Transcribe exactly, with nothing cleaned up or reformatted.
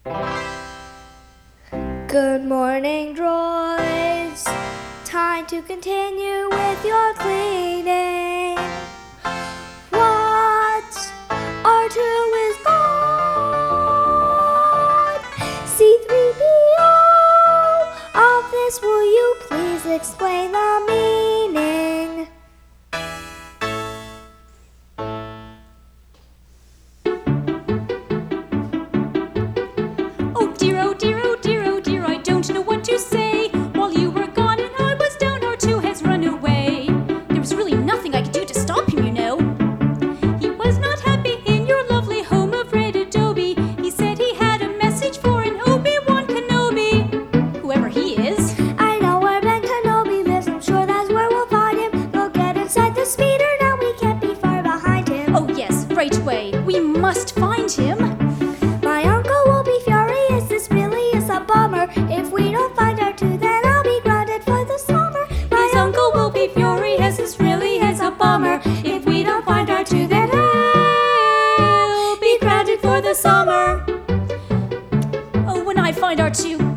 Good morning, droids. Time to continue with your cleaning. What? R two is gone. C three P O of this, will you please explain the meaning? Oh dear, oh dear, oh dear, oh dear, I don't know what to say. While you were gone and I was down, R two has run away. There was really nothing I could do to stop him, you know. He was not happy in your lovely home of red adobe. He said he had a message for an Obi-Wan Kenobi. Whoever he is. I know where Ben Kenobi lives, I'm sure that's where we'll find him. We'll get inside the speeder, now we can't be far behind him. Oh yes, right away, we must find him. My uncle will be furious, this really is a bummer. If we don't find R two, then I'll be grounded for the summer. My His uncle will be furious, this really is a bummer. If we don't find R two, then he'll be grounded for the summer. Oh, when I find R two,